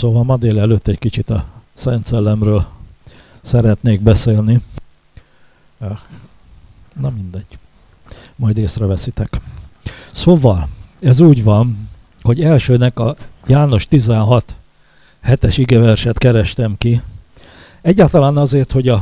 Szóval ma délelőtt egy kicsit a Szent Szellemről szeretnék beszélni. Na mindegy, majd észreveszitek. Szóval, ez úgy van, hogy elsőnek a János 16 7-es igeverset kerestem ki. Egyáltalán azért, hogy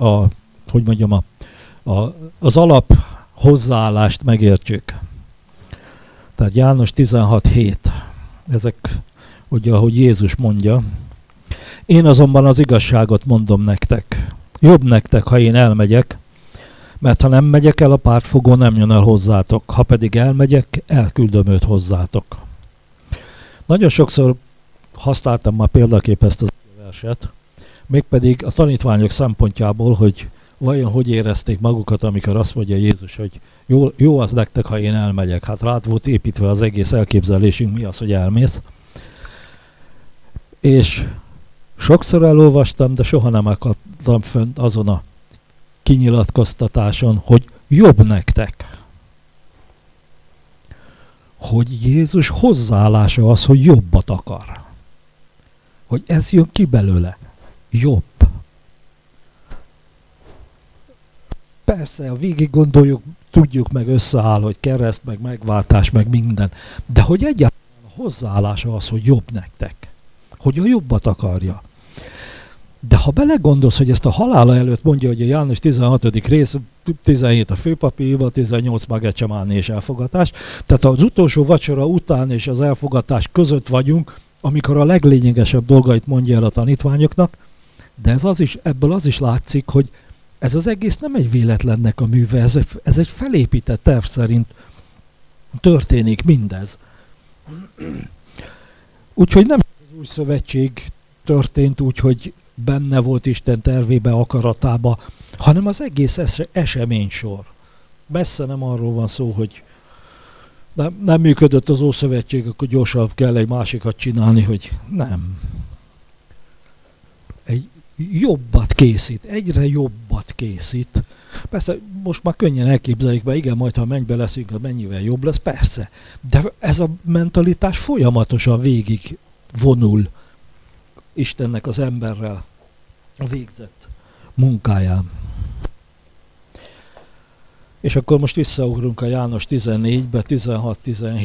az alap hozzáállást megértsük. Tehát János 16:7. Ezek ugye, ahogy Jézus mondja. Én azonban az igazságot mondom nektek. Jobb nektek, ha én elmegyek, mert ha nem megyek el, a pártfogó nem jön el hozzátok. Ha pedig elmegyek, elküldöm őt hozzátok. Nagyon sokszor használtam már példaképp ezt az verset, mégpedig a tanítványok szempontjából, hogy vajon hogy érezték magukat, amikor azt mondja Jézus, hogy jó az nektek, ha én elmegyek. Hát rád volt építve az egész elképzelésünk, mi az, hogy elmész. És sokszor elolvastam, de soha nem akadtam fönt azon a kinyilatkoztatáson, hogy jobb nektek. Hogy Jézus hozzáállása az, hogy jobbat akar. Hogy ez jön ki belőle. Jobb. Persze, végig gondoljuk, tudjuk meg összeáll, hogy kereszt, meg megváltás, meg minden. De hogy egyáltalán a hozzáállása az, hogy jobb nektek. Hogy a jobbat akarja. De ha belegondolsz, hogy ezt a halála előtt mondja, hogy a János 16. rész, 17 a főpapi hiba, 18 Magetsemálni és elfogatás. Tehát az utolsó vacsora után és az elfogatás között vagyunk, amikor a leglényegesebb dolgait mondja el a tanítványoknak, de ebből az is látszik, hogy ez az egész nem egy véletlennek a műve, ez egy felépített terv szerint történik mindez. Úgyhogy nem az új szövetség történt úgy, hogy benne volt Isten tervébe, akaratába, hanem az egész eseménysor. Messze nem arról van szó, hogy nem működött az Ószövetség, akkor gyorsan kell egy másikat csinálni, hogy nem. Egy jobbat készít, egyre jobbat készít. Persze most már könnyen elképzeljük be, igen, majd ha mennybe leszünk, mennyivel jobb lesz, persze. De ez a mentalitás folyamatosan végig vonul Istennek az emberrel a végzett munkáján. És akkor most visszaugrunk a János 14-be, 16-17,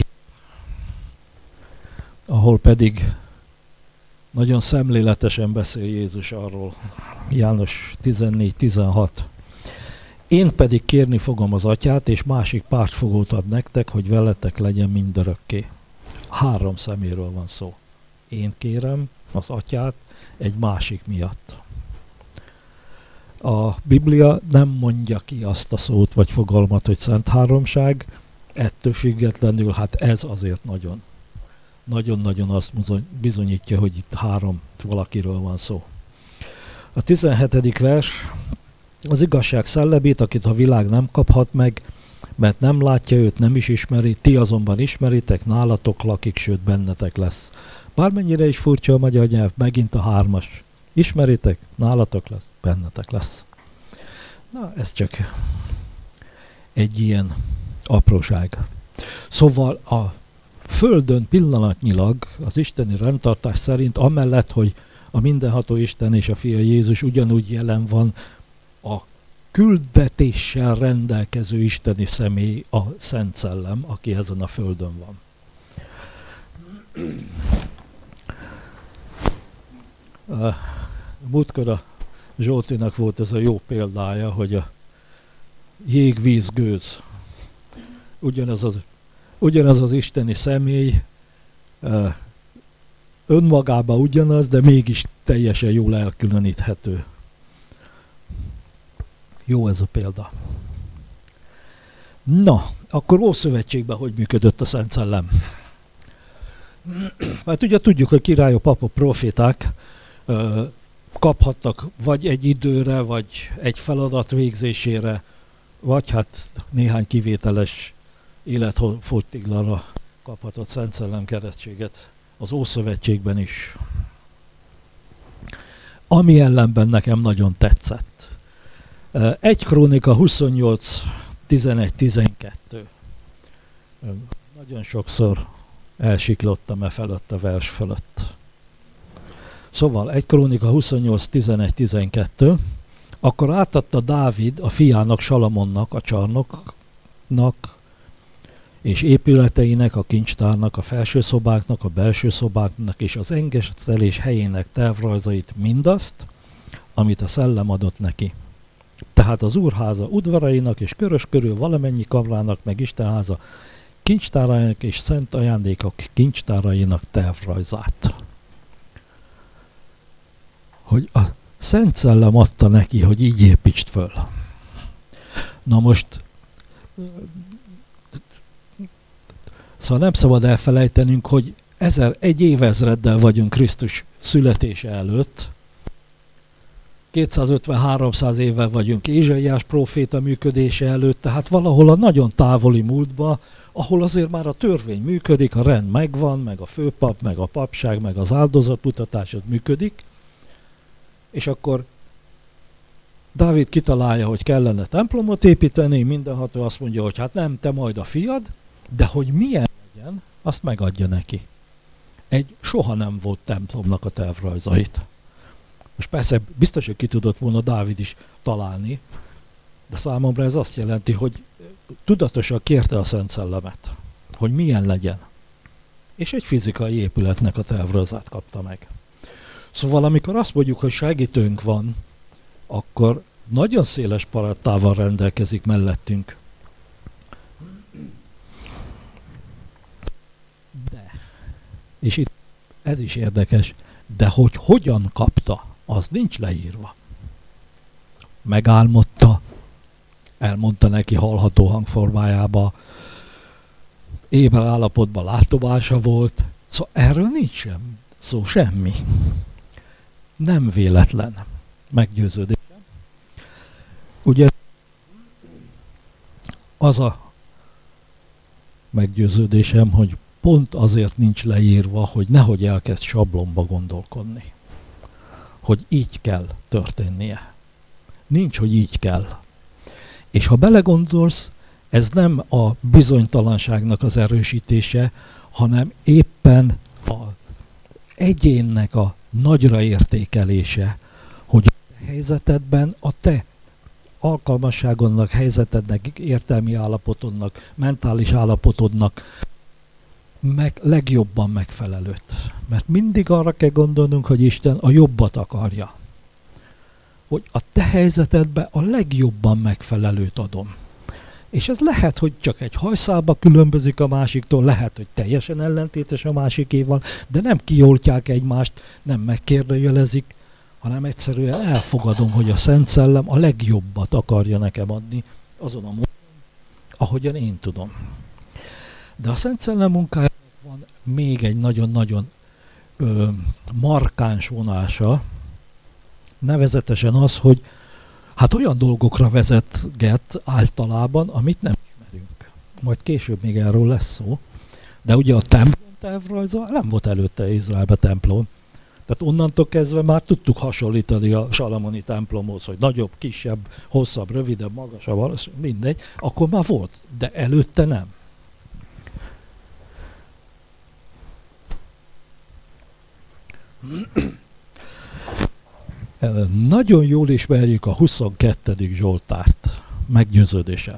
ahol pedig nagyon szemléletesen beszél Jézus arról. János 14-16. Én pedig kérni fogom az Atyát, és másik pártfogót ad nektek, hogy veletek legyen mindörökké. 3 szeméről van szó. Én kérem az Atyát egy másik miatt. A Biblia nem mondja ki azt a szót vagy fogalmat, hogy Szent Háromság, ettől függetlenül, hát ez azért nagyon-nagyon azt bizonyítja, hogy itt 3 valakiről van szó. A 17. vers, az igazság szellemét, akit a világ nem kaphat meg, mert nem látja őt, nem is ismeri, ti azonban ismeritek, nálatok lakik, sőt bennetek lesz. Bármennyire is furcsa a magyar nyelv, megint a 3-as. Ismeritek, nálatok lesz, bennetek lesz. Na, ez csak egy ilyen apróság. Szóval a Földön pillanatnyilag az isteni rendtartás szerint, amellett, hogy a mindenható Isten és a Fia Jézus ugyanúgy jelen van, a küldetéssel rendelkező isteni személy, a Szent Szellem, aki ezen a Földön van. Múltkor a Zsoltinak volt ez a jó példája, hogy a jég, víz, gőz. Ugyanaz az isteni személy, önmagában ugyanaz, de mégis teljesen jól elkülöníthető. Jó ez a példa. Na, akkor Ószövetségben hogy működött a Szent Szellem? Hát ugye tudjuk, hogy királyok, papok, proféták kaphattak vagy egy időre, vagy egy feladat végzésére, vagy hát néhány kivételes életfogytiglanra kaphatott Szent Szellem keresztséget az Ószövetségben is. Ami ellenben nekem nagyon tetszett. 1 Krónika 28, 11, 12. Nagyon sokszor elsiklottam felett a vers fölött. Szóval 1 Krónika 28, 11, 12. Akkor átadta Dávid a fiának, Salamonnak, a csarnoknak és épületeinek, a kincstárnak, a felső szobáknak, a belső szobáknak és az engesztelés helyének tervrajzait, mindazt, amit a szellem adott neki. Tehát az úrháza udvarainak és körös körül valamennyi kamrának, meg Istenháza kincstárainak és szent ajándékok kincstárainak tervrajzát. Hogy a Szent Szellem adta neki, hogy így építsd föl. Na most, szóval nem szabad elfelejtenünk, hogy egy évezreddel vagyunk Krisztus születése előtt, 250-300 évvel vagyunk Ézsaiás próféta működése előtt, tehát valahol a nagyon távoli múltba, ahol azért már a törvény működik, a rend megvan, meg a főpap, meg a papság, meg az áldozatmutatás működik, és akkor Dávid kitalálja, hogy kellene templomot építeni, mindenható azt mondja, hogy hát nem, te majd a fiad, de hogy milyen legyen, azt megadja neki. Egy soha nem volt templomnak a tervrajzait. Most persze biztos, hogy ki tudott volna Dávid is találni, de számomra ez azt jelenti, hogy tudatosan kérte a Szent Szellemet, hogy milyen legyen. És egy fizikai épületnek a tervrajzát kapta meg. Szóval amikor azt mondjuk, hogy segítőnk van, akkor nagyon széles palettával rendelkezik mellettünk. De, és itt ez is érdekes, de hogy hogyan kapta, az nincs leírva. Megálmodta, elmondta neki hallható hangformájába, éber állapotban látomása volt, szóval erről nincs sem szó, semmi. Nem véletlen meggyőződésem. Ugye az a meggyőződésem, hogy pont azért nincs leírva, hogy nehogy elkezd sablonba gondolkodni. Hogy így kell történnie. Nincs, hogy így kell. És ha belegondolsz, ez nem a bizonytalanságnak az erősítése, hanem éppen az egyénnek a nagyra értékelése, hogy a helyzetedben a te alkalmasságodnak, helyzetednek, értelmi állapotodnak, mentális állapotodnak legjobban megfelelőt. Mert mindig arra kell gondolnunk, hogy Isten a jobbat akarja. Hogy a te helyzetedben a legjobban megfelelőt adom. És ez lehet, hogy csak egy hajszálba különbözik a másiktól, lehet, hogy teljesen ellentétes a másikéval, de nem kioltják egymást, nem megkérdőjelezik, hanem egyszerűen elfogadom, hogy a Szent Szellem a legjobbat akarja nekem adni azon a módon, ahogyan én tudom. De a Szent Szellem munkájának van még egy nagyon-nagyon markáns vonása, nevezetesen az, hogy hát olyan dolgokra vezetget általában, amit nem ismerünk. Majd később még erről lesz szó. De ugye a templom tervrajza nem volt előtte Izraelbe templom. Tehát onnantól kezdve már tudtuk hasonlítani a salamoni templomhoz, hogy nagyobb, kisebb, hosszabb, rövidebb, magasabb, mindegy. Akkor már volt, de előtte nem. Nagyon jól ismerjük a 22. Zsoltárt, meggyőződésem.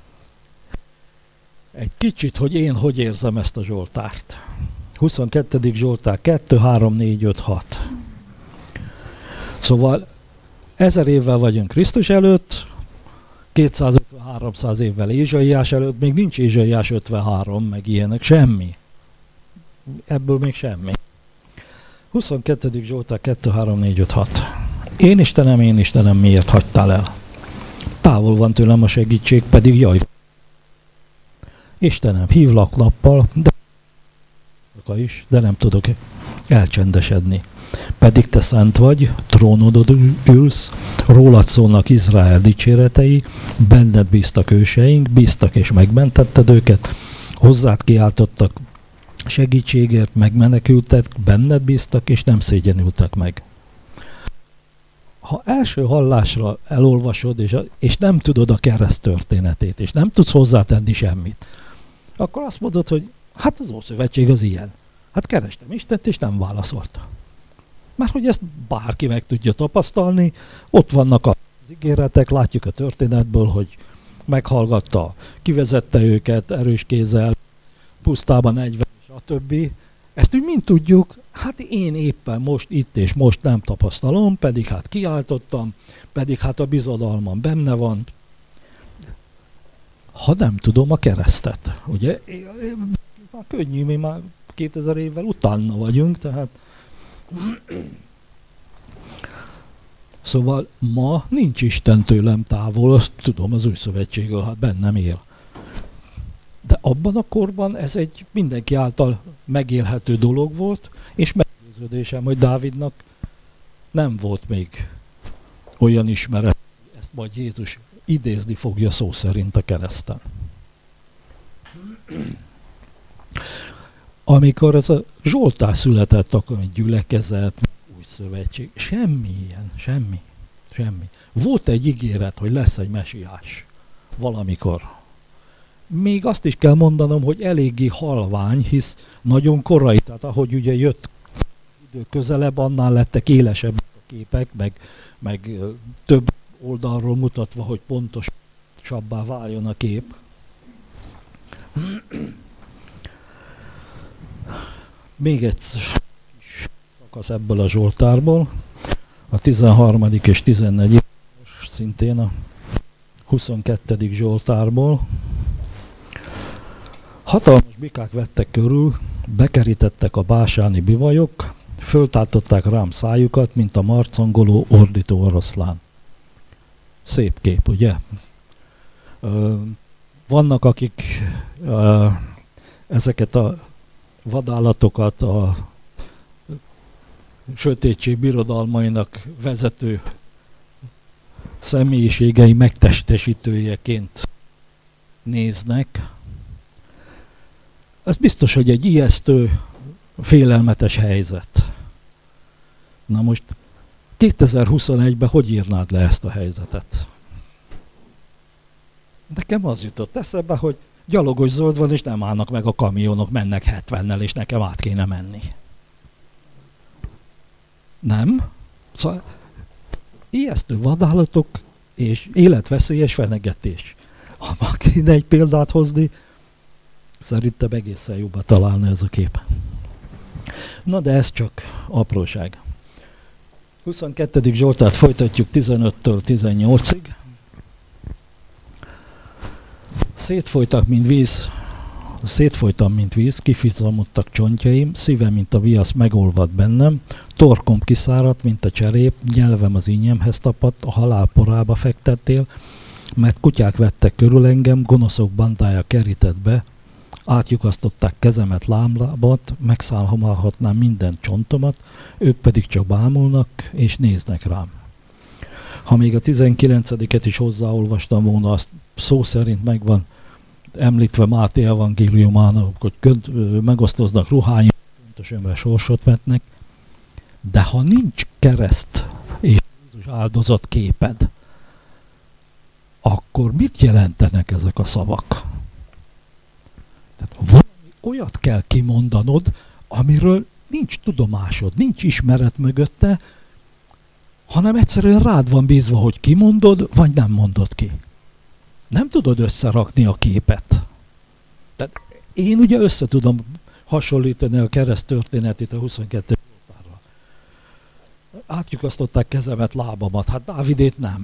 Egy kicsit, hogy én hogy érzem ezt a Zsoltárt. 22. Zsoltár 2, 3, 4, 5, 6. Szóval 1000 évvel vagyunk Krisztus előtt, 250-300 évvel Ézsaiás előtt, még nincs Ézsaiás 53, meg ilyenek, semmi. Ebből még semmi. 22. Zsoltár 2, 3, 4, 5, 6. Én Istenem, miért hagytál el? Távol van tőlem a segítség, pedig jaj. Istenem, hívlak nappal, de nem tudok elcsendesedni. Pedig te szent vagy, trónodon ülsz, rólad szólnak Izrael dicséretei, benned bíztak őseink, bíztak és megmentetted őket, hozzád kiáltottak segítségért, megmenekültek, benned bíztak és nem szégyenültek meg. Ha első hallásra elolvasod, és nem tudod a kereszt történetét, és nem tudsz hozzátenni semmit, akkor azt mondod, hogy hát az Ószövetség az ilyen. Hát kerestem Istent, és nem válaszolta. Már hogy ezt bárki meg tudja tapasztalni, ott vannak az ígéretek, látjuk a történetből, hogy meghallgatta, kivezette őket erős kézzel, pusztában 40, stb. Ezt úgy mind tudjuk, hát én éppen most itt és most nem tapasztalom, pedig hát kiáltottam, pedig hát a bizodalmam benne van, ha nem tudom a keresztet. Ugye, már könnyű, mi már 2000 évvel utána vagyunk, tehát szóval ma nincs Isten tőlem távol, azt tudom, az új szövetségből, hát bennem él. De abban a korban ez egy mindenki által megélhető dolog volt, és meggyőződésem, hogy Dávidnak nem volt még olyan ismeret, hogy ezt majd Jézus idézni fogja szó szerint a kereszten. Amikor ez a Zsoltár született, akkor egy gyülekezet, új szövetség, semmi ilyen, semmi. Volt egy ígéret, hogy lesz egy mesiás valamikor. Még azt is kell mondanom, hogy eléggé halvány, hisz nagyon korai, tehát ahogy ugye jött idő közelebb, annál lettek élesebbek a képek, meg több oldalról mutatva, hogy pontosabbá váljon a kép. Még egy szakasz ebből a Zsoltárból, a 13. és 14. szintén a 22. Zsoltárból. Hatalmas bikák vettek körül, bekerítettek a básáni bivajok, föltáltották rám szájukat, mint a marcangoló, ordító oroszlán. Szép kép, ugye? Vannak, akik ezeket a vadállatokat a sötétség birodalmainak vezető személyiségei megtestesítőjeként néznek. Ez biztos, hogy egy ijesztő, félelmetes helyzet. Na most 2021-ben hogy írnád le ezt a helyzetet? Nekem az jutott eszembe, hogy gyalogos zöld van, és nem állnak meg a kamionok, mennek 70-nel, és nekem át kéne menni. Nem? Szóval ijesztő vadállatok és életveszélyes fenyegetés. Ha kéne egy példát hozni, szerintem egészen jobban találna ez a kép. Na de ez csak apróság. 22. Zsoltárt folytatjuk 15-től 18-ig. Szétfolytam, mint víz, kifizamodtak csontjaim, szívem, mint a viasz megolvad bennem, torkom kiszáradt, mint a cserép, nyelvem az ínyemhez tapadt, a halál porába fektettél, mert kutyák vettek körül engem, gonoszok bandája kerített be, átlyukasztották kezemet, lábam, megszállhatnám minden csontomat, ők pedig csak bámulnak és néznek rám. Ha még a 19-et is hozzáolvastam volna, azt szó szerint megvan említve Máté evangéliumának, hogy megosztoznak ruháink, ömre sorsot vetnek, de ha nincs kereszt és Jézus áldozat képed, akkor mit jelentenek ezek a szavak? Tehát valami olyat kell kimondanod, amiről nincs tudomásod, nincs ismeret mögötte, hanem egyszerűen rád van bízva, hogy kimondod, vagy nem mondod ki. Nem tudod összerakni a képet. Tehát én ugye össze tudom hasonlítani a kereszt történetét a 22. Zsoltárral. Átlyukasztották kezemet, lábamat, hát Dávidét nem.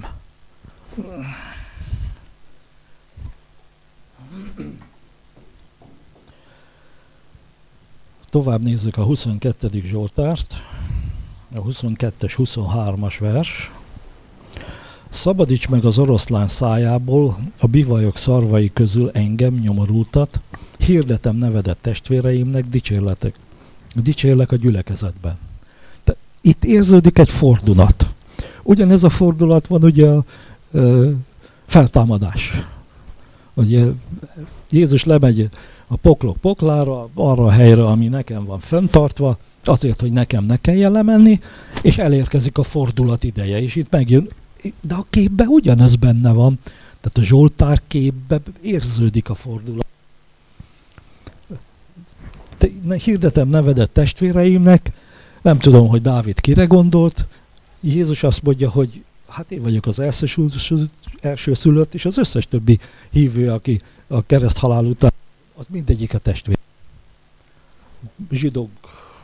Tovább nézzük a 22. Zsoltárt, a 22-es, 23-as vers. Szabadíts meg az oroszlán szájából, a bivajok szarvai közül engem, nyomorultat, hirdetem nevedet testvéreimnek, dicsérlek a gyülekezetben. De itt érződik egy fordulat. Ugyanez a fordulat van ugye a feltámadás. Ugye Jézus lemegy a poklok poklára, arra a helyre, ami nekem van fenntartva, azért, hogy nekem ne kelljen lemenni, és elérkezik a fordulat ideje, és itt megjön. De a képben ugyanez benne van. Tehát a Zsoltár képben érződik a fordulat. Hirdetem nevedet testvéreimnek, Nem tudom, hogy Dávid kire gondolt. Jézus azt mondja, hogy hát én vagyok az elsőszülött, és az összes többi hívő, aki a kereszt halál után, az mindegyik a testvér. Zsidók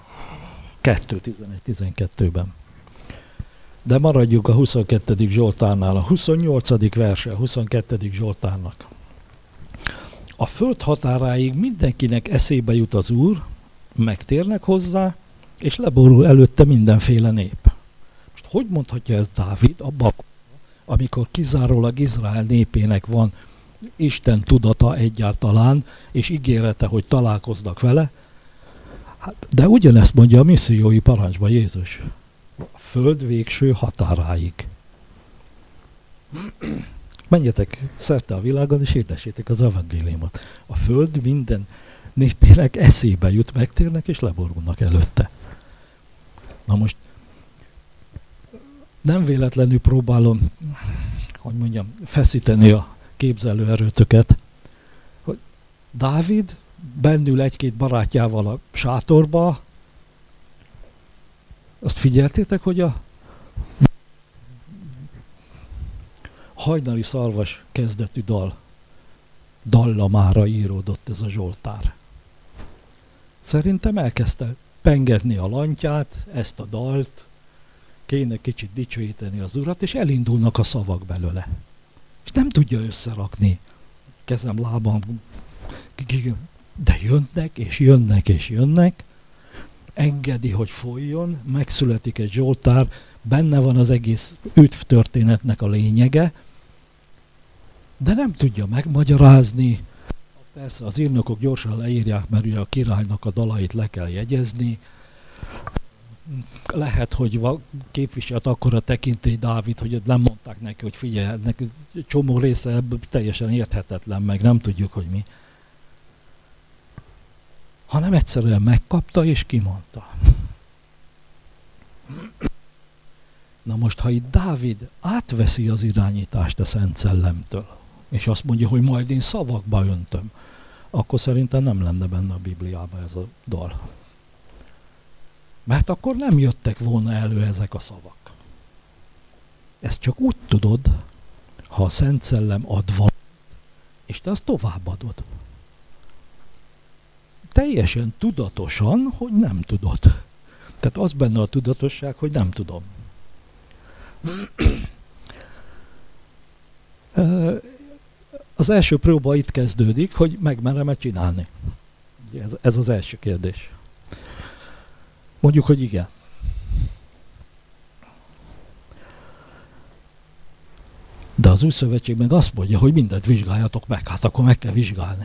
2:11-12-ben. De maradjuk a 22. Zsoltárnál, a 28. verse a 22. Zsoltárnak. A föld határáig mindenkinek eszébe jut az Úr, megtérnek hozzá, és leborul előtte mindenféle nép. Most hogy mondhatja ez Dávid abban, amikor kizárólag Izrael népének van Isten tudata egyáltalán, és ígérete, hogy találkoznak vele? Hát, de ugyanezt mondja a missziói parancsban Jézus. A föld végső határáig. Menjetek szerte a világon, és hirdessétek az evangéliumot. A föld minden népének eszébe jut, megtérnek, és leborulnak előtte. Na most nem véletlenül próbálom, hogy mondjam, feszíteni a képzelőerőtöket, hogy Dávid bennül egy-két barátjával a sátorba, azt figyeltétek, hogy a hajnali szarvas kezdetű dallamára íródott ez a Zsoltár. Szerintem elkezdte pengetni a lantyát, ezt a dalt, kéne kicsit dicsőíteni az Urat, és elindulnak a szavak belőle. És nem tudja összerakni. Kezem, lábam, de jönnek, és jönnek, és jönnek. Engedi, hogy folyjon, megszületik egy Zsoltár, benne van az egész üdv történetnek a lényege, de nem tudja megmagyarázni. Persze az írnokok gyorsan leírják, mert ugye a királynak a dalait le kell jegyezni. Lehet, hogy képviselt akkora tekintély Dávid, hogy nem mondták neki, hogy figyelj, neki csomó része ebből teljesen érthetetlen, meg nem tudjuk, hogy mi. Hanem egyszerűen megkapta és kimondta. Na most, ha itt Dávid átveszi az irányítást a Szent Szellemtől, és azt mondja, hogy majd én szavakba öntöm, akkor szerintem nem lenne benne a Bibliában ez a dal. Mert akkor nem jöttek volna elő ezek a szavak. Ezt csak úgy tudod, ha a Szent Szellem ad valamit, és te azt továbbadod. Teljesen tudatosan, hogy nem tudod. Tehát az benne a tudatosság, hogy nem tudom. Az első próba itt kezdődik, hogy megmerem-e csinálni. Ez az első kérdés. Mondjuk, hogy igen. De az Új Szövetség meg azt mondja, hogy mindent vizsgáljatok meg, hát akkor meg kell vizsgálni.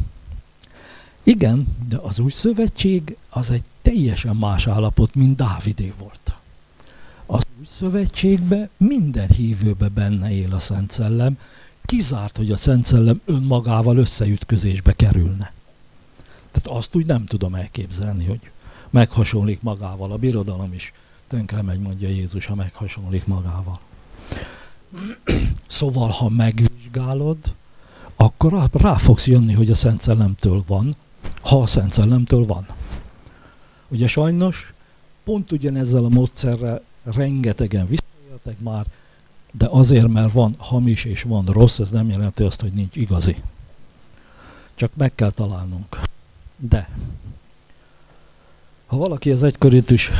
Igen, de az Új Szövetség az egy teljesen más állapot, mint Dávidé volt. Az Új Szövetségben minden hívőben benne él a Szent Szellem, kizárt, hogy a Szent Szellem önmagával összeütközésbe kerülne. Tehát azt úgy nem tudom elképzelni, hogy meghasonlik magával. A birodalom is tönkre megy, mondja Jézus, ha meghasonlik magával. Szóval, ha megvizsgálod, akkor rá fogsz jönni, hogy a Szent Szellemtől van, ha a Szent Szellemtől van. Ugye sajnos pont ugyanezzel a módszerrel rengetegen visszaéltek már, de azért, mert van hamis és van rossz, ez nem jelenti azt, hogy nincs igazi. Csak meg kell találnunk. De ha valaki az 1 Korintus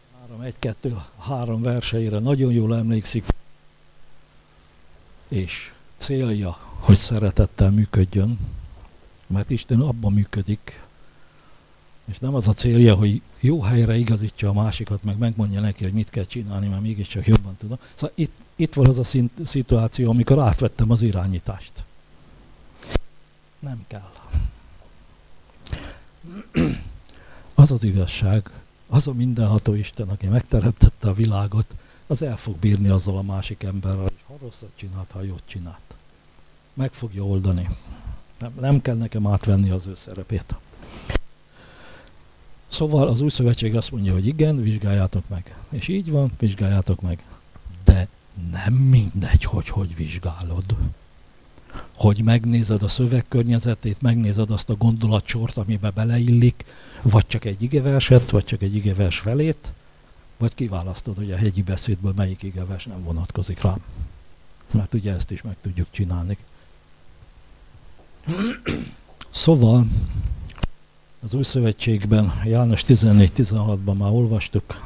3 verseire nagyon jól emlékszik, és célja, hogy szeretettel működjön, mert Isten abban működik, és nem az a célja, hogy jó helyre igazítsa a másikat, meg megmondja neki, hogy mit kell csinálni, mert mégiscsak jobban tudom. Szóval itt van az a szituáció, amikor átvettem az irányítást. Nem kell. Az az igazság, az a mindenható Isten, aki megteremtette a világot, az el fog bírni azzal a másik emberrel, és ha rosszat csinált, ha jót csinált. Meg fogja oldani. Nem kell nekem átvenni az ő szerepét. Szóval az Új Szövetség azt mondja, hogy igen, vizsgáljátok meg. És így van, vizsgáljátok meg. De nem mindegy, hogy vizsgálod. hogy megnézed a szövegkörnyezetét, megnézed azt a gondolatsort, amiben beleillik, vagy csak egy igeverset, vagy csak egy igevers felét, vagy kiválasztod, hogy a hegyi beszédből melyik igevers nem vonatkozik rám. Mert ugye ezt is meg tudjuk csinálni. Szóval az Új Szövetségben, János 14-16-ban már olvastuk,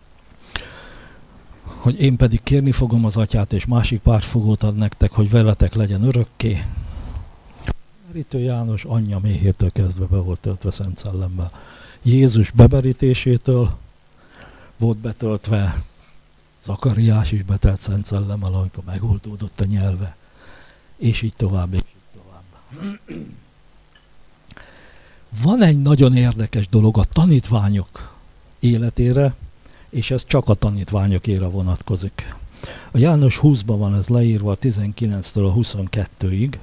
hogy én pedig kérni fogom az Atyát, és másik pártfogót ad nektek, hogy veletek legyen örökké. Bemerítő János anyja méhétől kezdve be volt töltve Szent Szellemmel. Jézus bemerítésétől volt betöltve, Zakariás is betelt Szent Szellemmel, amikor megoldódott a nyelve. És így tovább, és így tovább. Van egy nagyon érdekes dolog a tanítványok életére, és ez csak a tanítványokére vonatkozik. A János 20-ban van ez leírva a 19-től a 22-ig.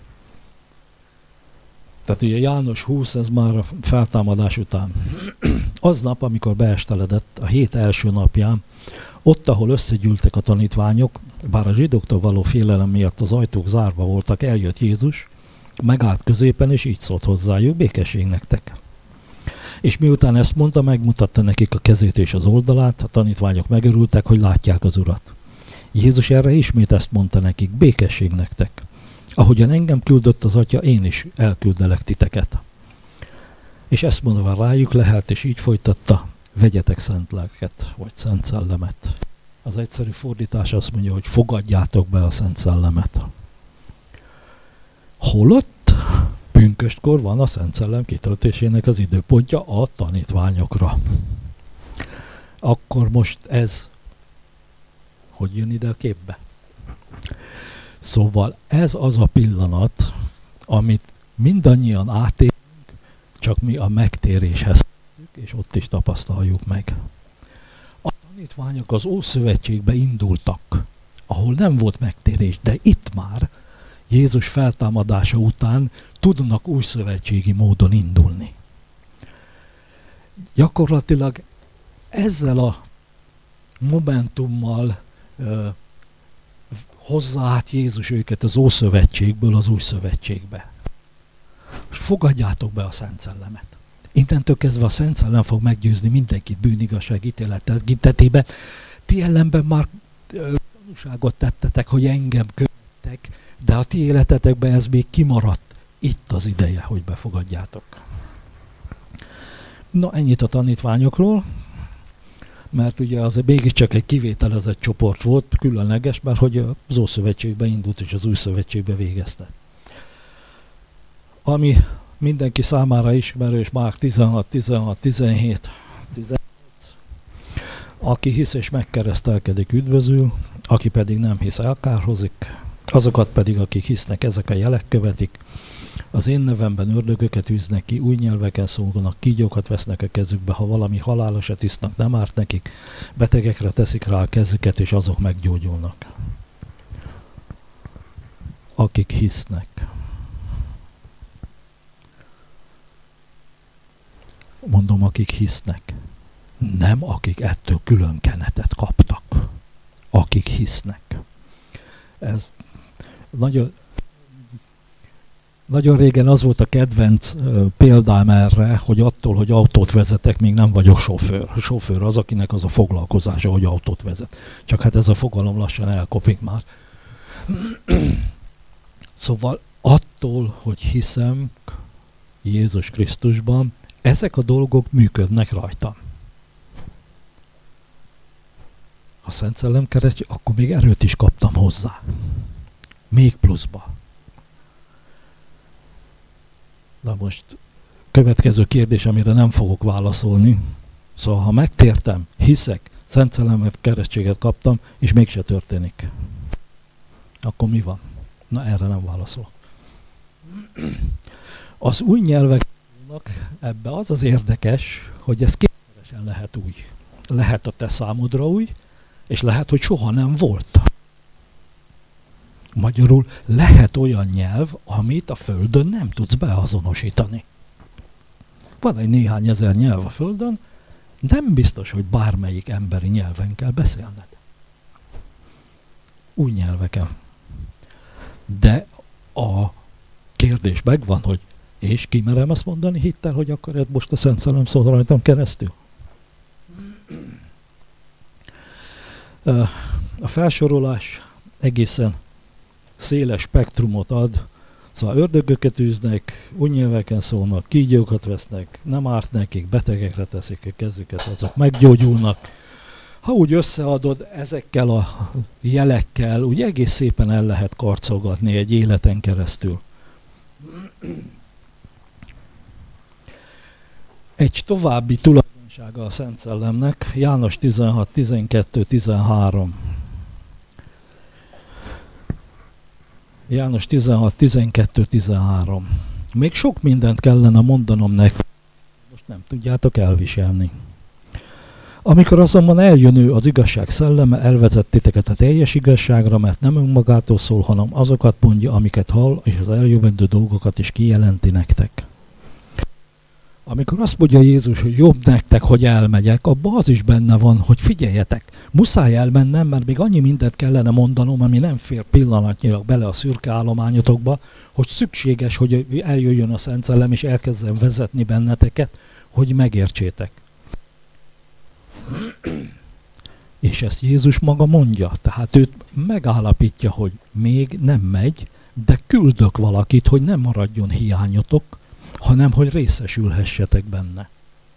Tehát ugye János 20, ez már a feltámadás után. Aznap, amikor beesteledett, a hét első napján, ott, ahol összegyűltek a tanítványok, bár a zsidóktól való félelem miatt az ajtók zárva voltak, eljött Jézus, megállt középen, és így szólt hozzájuk: békesség nektek. És miután ezt mondta, megmutatta nekik a kezét és az oldalát, a tanítványok megörültek, hogy látják az Urat. Jézus erre ismét ezt mondta nekik: békesség nektek. Ahogyan engem küldött az Atya, én is elküldelek titeket. És ezt mondva rájuk lehelt, és így folytatta: vegyetek szent lelket, vagy Szent Szellemet. Az egyszerű fordítás azt mondja, hogy fogadjátok be a Szent Szellemet. Holott pünköstkor van a Szent Szellem kitöltésének az időpontja a tanítványokra. Akkor most ez hogy jön ide a képbe? Szóval ez az a pillanat, amit mindannyian átélünk, csak mi a megtéréshez tesszük, és ott is tapasztaljuk meg. A tanítványok az Ószövetségbe indultak, ahol nem volt megtérés, de itt már Jézus feltámadása után tudnak újszövetségi módon indulni. Gyakorlatilag ezzel a momentummal hozza át Jézus őket az Ószövetségből az Újszövetségbe. Fogadjátok be a Szent Szellemet. Innentől kezdve a Szent Szellem fog meggyőzni mindenkit bűnigazság ítélet tekintetében. Ti ellenben már tanúságot tettetek, hogy engem követtek, de a ti életetekben ez még kimaradt. Itt az ideje, hogy befogadjátok. Na, ennyit a tanítványokról, mert ugye az mégiscsak egy kivételezett csoport volt, különleges, mert hogy az Ószövetségbe indult és az Újszövetségbe végezte. Ami mindenki számára ismerős, Márk 16, 17, 18. Aki hisz és megkeresztelkedik, üdvözül, aki pedig nem hisz, elkárhozik. Azokat pedig, akik hisznek, ezek a jelek követik. Az én nevemben ördögöket űznek ki, új nyelveken szólnak, kígyókat vesznek a kezükbe, ha valami halálosat isznak, nem árt nekik, betegekre teszik rá a kezüket, és azok meggyógyulnak. Akik hisznek. Mondom, akik hisznek. Nem akik ettől külön kenetet kaptak. Akik hisznek. Ez nagyon régen az volt a kedvenc példám erre, hogy attól, hogy autót vezetek, még nem vagyok sofőr. A sofőr az, akinek az a foglalkozása, hogy autót vezet. Csak hát ez a fogalom lassan elkopik már. Szóval attól, hogy hiszem Jézus Krisztusban, ezek a dolgok működnek rajtam. Ha Szent Szellem keresztje, akkor még erőt is kaptam hozzá. Még pluszba. Na most következő kérdés, amire nem fogok válaszolni. Szóval, ha megtértem, hiszek, Szent Szellemet, keresztséget kaptam, és mégse történik. Akkor mi van? Na, erre nem válaszolok. Az új nyelvek ebbe az az érdekes, hogy ez kétszeresen lehet új. Lehet a te számodra új, és lehet, hogy soha nem volt. Magyarul lehet olyan nyelv, amit a Földön nem tudsz beazonosítani. Van egy néhány ezer nyelv a Földön, nem biztos, hogy bármelyik emberi nyelven kell beszélned. Új nyelveken. De a kérdés megvan, hogy és kimerem azt mondani hittel, hogy akkor most a Szent Szellem szól rajtam keresztül? A felsorolás egészen széles spektrumot ad, szóval ördögöket űznek, új nyelveken szólnak, kígyókat vesznek, nem árt nekik, betegekre teszik a kezüket, azok meggyógyulnak. Ha úgy összeadod ezekkel a jelekkel, úgy egész szépen el lehet karcolgatni egy életen keresztül. Egy további tulajdonsága a Szent Szellemnek, János 16, 12, 13. János 16, 12, 13. Még sok mindent kellene mondanom nektek, most nem tudjátok elviselni. Amikor azonban eljön ő, az igazság szelleme, elvezet titeket a teljes igazságra, mert nem önmagától szól, hanem azokat mondja, amiket hall, és az eljövendő dolgokat is kijelenti nektek. Amikor azt mondja Jézus, hogy jobb nektek, hogy elmegyek, abban az is benne van, hogy figyeljetek, muszáj elmennem, mert még annyi mindent kellene mondanom, ami nem fér pillanatnyilag bele a szürke állományotokba, hogy szükséges, hogy eljöjjön a Szent Szellem, és elkezdjen vezetni benneteket, hogy megértsétek. És ezt Jézus maga mondja, tehát őt megállapítja, hogy még nem megy, de küldök valakit, hogy nem maradjon hiányotok, hanem hogy részesülhessetek benne.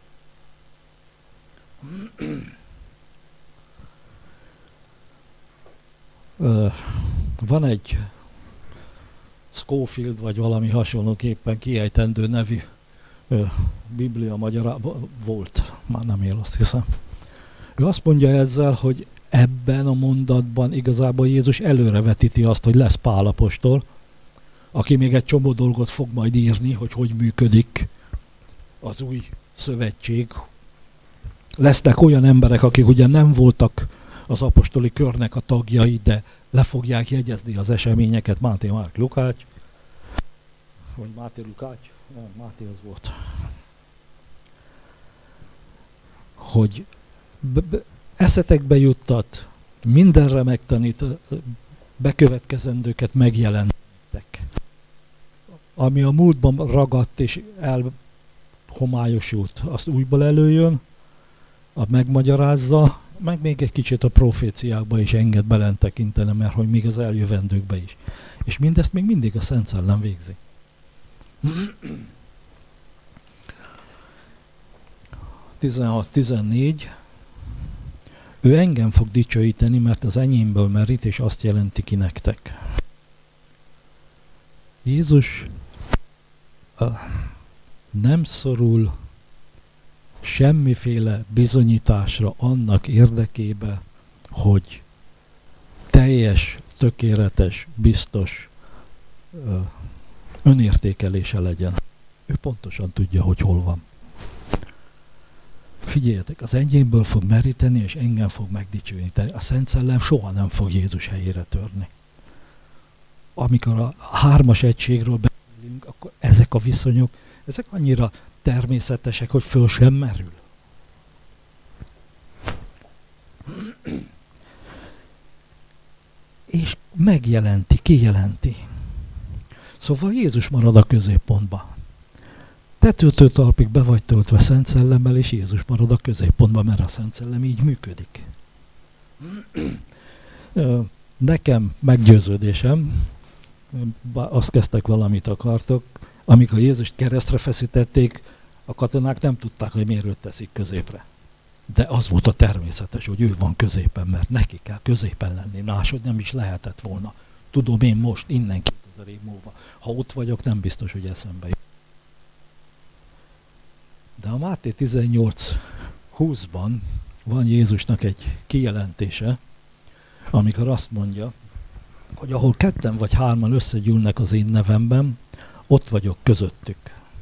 Van egy Scofield, vagy valami hasonlóképpen kiejtendő nevű Biblia magyarában volt, már nem él, azt hiszem. Ő azt mondja ezzel, hogy ebben a mondatban igazából Jézus előrevetíti azt, hogy lesz Pál apostol, aki még egy csomó dolgot fog majd írni, hogy működik az új szövetség. Lesznek olyan emberek, akik ugye nem voltak az apostoli körnek a tagjai, de le fogják jegyezni az eseményeket. Máté, Márk, Lukács, vagy Máté, Lukács, nem, Máté az volt. Hogy eszetekbe juttat, mindenre megtanít, bekövetkezendőket megjelentek. Ami a múltban ragadt és elhomályosult, azt újból előjön, megmagyarázza, meg még egy kicsit a proféciákba is enged belentekinteni, mert hogy még az eljövendőkbe is. És mindezt még mindig a Szent Szellem végzi. Tizenhat, 14. Ő engem fog dicsőíteni, mert az enyémből merít, és azt jelenti ki nektek. Jézus nem szorul semmiféle bizonyításra annak érdekébe, hogy teljes, tökéletes, biztos önértékelése legyen. Ő pontosan tudja, hogy hol van. Figyeljetek, az enyémből fog meríteni, és engem fog megdicsőíteni. A Szent Szellem soha nem fog Jézus helyére törni. Amikor a hármas egységről beszélünk, akkor ezek a viszonyok, ezek annyira természetesek, hogy föl sem merül. És megjelenti, kijelenti. Szóval Jézus marad a középpontban. Tetőtől talpig be vagy töltve Szent Szellemmel, és Jézus marad a középpontban, mert a Szent Szellem így működik. Nekem meggyőződésem, azt kezdtek, valamit akartok, amikor Jézust keresztre feszítették, a katonák nem tudták, hogy miért őt teszik középre. De az volt a természetes, hogy ő van középen, mert neki kell középen lenni, máshogy nem is lehetett volna. Tudom én most, innen 2000 év múlva. Ha ott vagyok, nem biztos, hogy eszembe jut. De a Máté 18:20-ban van Jézusnak egy kijelentése, amikor azt mondja, hogy ahol ketten vagy hárman összegyűlnek az én nevemben, ott vagyok közöttük.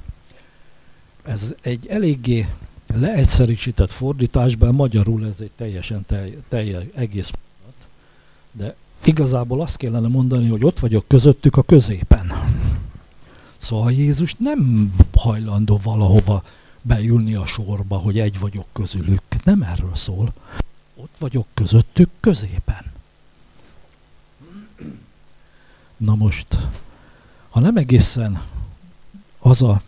Ez egy eléggé leegyszerűsített fordításban, magyarul ez egy teljesen egész mondat, de igazából azt kellene mondani, hogy ott vagyok közöttük a középen. Szóval Jézus nem hajlandó valahova beülni a sorba, hogy egy vagyok közülük. Nem erről szól. Ott vagyok közöttük középen. Na most, Ha nem egészen az a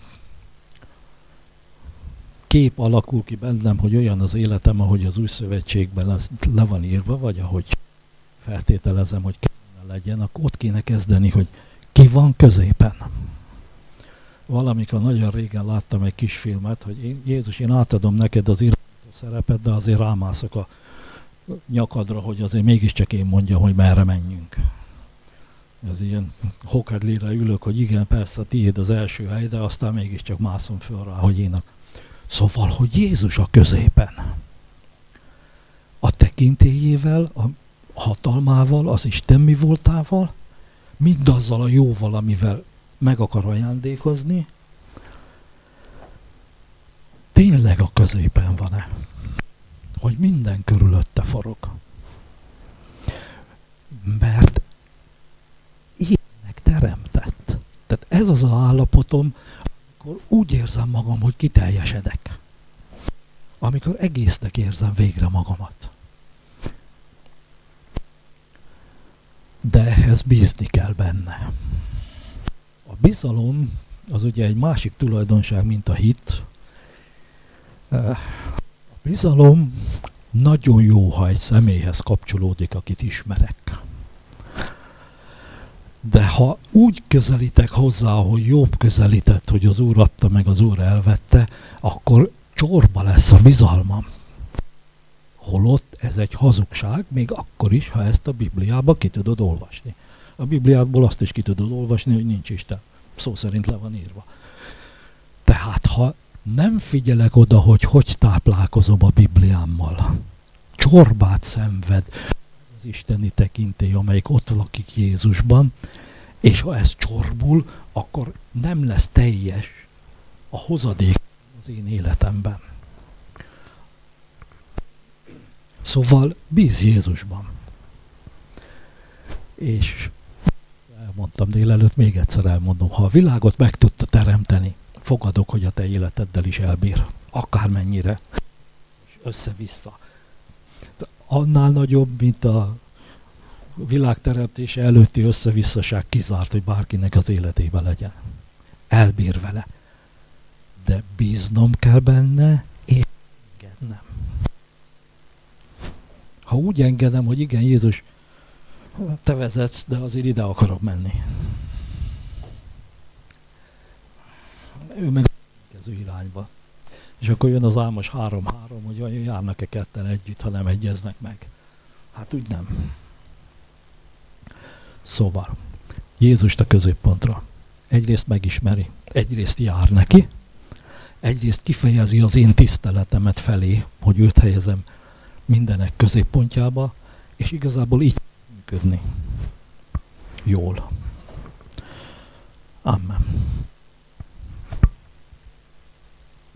kép alakul ki bennem, hogy olyan az életem, ahogy az új szövetségben le van írva, vagy ahogy feltételezem, hogy kellene legyen, akkor ott kéne kezdeni, hogy ki van középen. Valamikor nagyon régen láttam egy kis filmet, hogy Jézus, én átadom neked az irányító szerepet, de azért rámászok a nyakadra, hogy azért mégiscsak én mondjam, hogy merre menjünk. Ez ilyen hokadlire ülök, hogy igen, persze, tiéd az első hely, de aztán mégiscsak mászom föl rá, hogy én Szóval, hogy Jézus a középen. A tekintélyével, a hatalmával, az Isten mi voltával, mindazzal a jóval, amivel meg akar ajándékozni, tényleg a középen van-e? Hogy minden körülötte forog. Mert ilyennek teremtett. Tehát ez az állapotom, amikor úgy érzem magam, hogy kiteljesedek. Amikor egésznek érzem végre magamat. De ehhez bízni kell benne. A bizalom az ugye egy másik tulajdonság, mint a hit. A bizalom nagyon jó, ha egy személyhez kapcsolódik, akit ismerek. De ha úgy közelítek hozzá, hogy jobb közelített, hogy az Úr adta meg, az Úr elvette, akkor csorba lesz a bizalmam. Holott ez egy hazugság, még akkor is, ha ezt a Bibliába ki tudod olvasni. A Bibliából azt is ki tudod olvasni, hogy nincs Isten. Szó szerint le van írva. Tehát, ha nem figyelek oda, hogy táplálkozom a Bibliámmal, csorbát szenved az isteni tekintély, amelyik ott lakik Jézusban, és ha ez csorbul, akkor nem lesz teljes a hozadék az én életemben. Szóval bíz Jézusban. És elmondtam délelőtt, még egyszer elmondom, ha a világot meg tudta teremteni, fogadok, hogy a te életeddel is elbír. Akármennyire. Össze-vissza. Annál nagyobb, mint a világ teremtése előtti összevisszaság kizárt, hogy bárkinek az életében legyen. Elbír vele. De bíznom kell benne, és engednem. Ha úgy engedem, hogy igen, Jézus, te vezetsz, de azért ide akarok menni. Ő meg az irányba. És akkor jön az álmos 3-3, hogy olyan járnak-e ketten együtt, ha nem egyeznek meg. Hát úgy nem. Szóval, Jézust a középpontra. Egyrészt megismeri, egyrészt jár neki, egyrészt kifejezi az én tiszteletemet felé, hogy őt helyezem mindenek középpontjába, és igazából így működni. Jól. Amen.